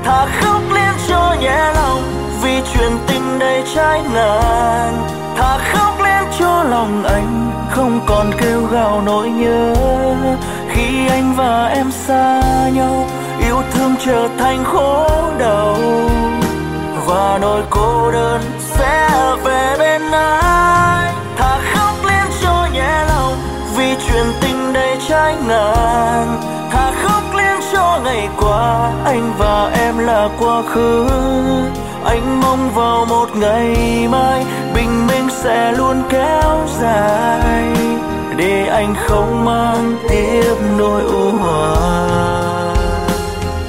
thà khóc lên cho nhẹ lòng vì chuyện tình đầy trái ngàn. Thà khóc lên cho lòng anh không còn kêu gào nỗi nhớ khi anh và em xa nhau, yêu thương trở thành khổ đau và nỗi cô đơn sẽ về bên ai. Thà khóc lên cho nhẹ lòng vì chuyện tình đầy trái ngàn. Thà khóc lên cho ngày qua anh và em là quá khứ. Anh mong vào một ngày mai bình minh sẽ luôn kéo dài để anh không mang tiếp nỗi u hoài.